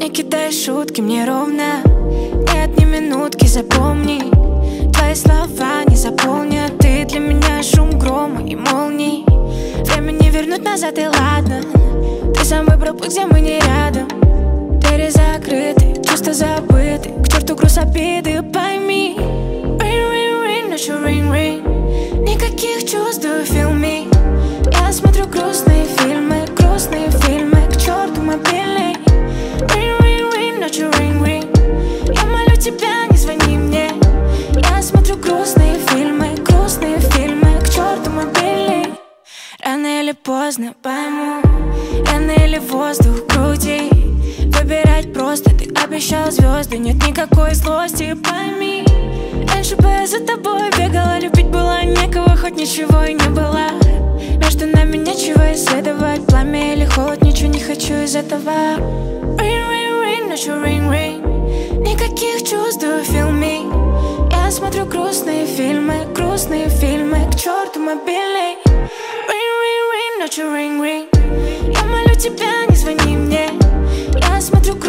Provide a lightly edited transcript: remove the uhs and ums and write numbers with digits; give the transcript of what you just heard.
Не кидай шутки мне ровно, нет ни минутки, запомни. Твои слова не заполнят, ты для меня шум грома и молний. Время не вернуть назад, и ладно. Ты сам выбрал путь, где мы не рядом. Двери закрыты, чувства забыты, к черту груз обиды, пойми. Ring, ring, ring, ночью ring, ring. Никаких чувств, do you feel me? Я смотрю грустные фильмы, к черту мобильный. Ring, ring, ring, ночью ring, ring. Я молю тебя, не звони мне. Я смотрю грустные фильмы, к черту мобильный. Рано или поздно пойму, рано или воздух в груди. Выбирать просто, ты обещал звезды, нет никакой злости, пойми. Раньше бы я за тобой бегала, любить было некого, хоть ничего и не было. Между нами нечего исследовать, пламя или холод, ничего не хочу из этого. Ring, ring, ring, ночью ring, ring. Никаких чувств, do you feel me? Я смотрю грустные фильмы, к черту мобильный. Ring, ring, ring, ночью ring, ring. Я молю тебя, не звони мне. Я смотрю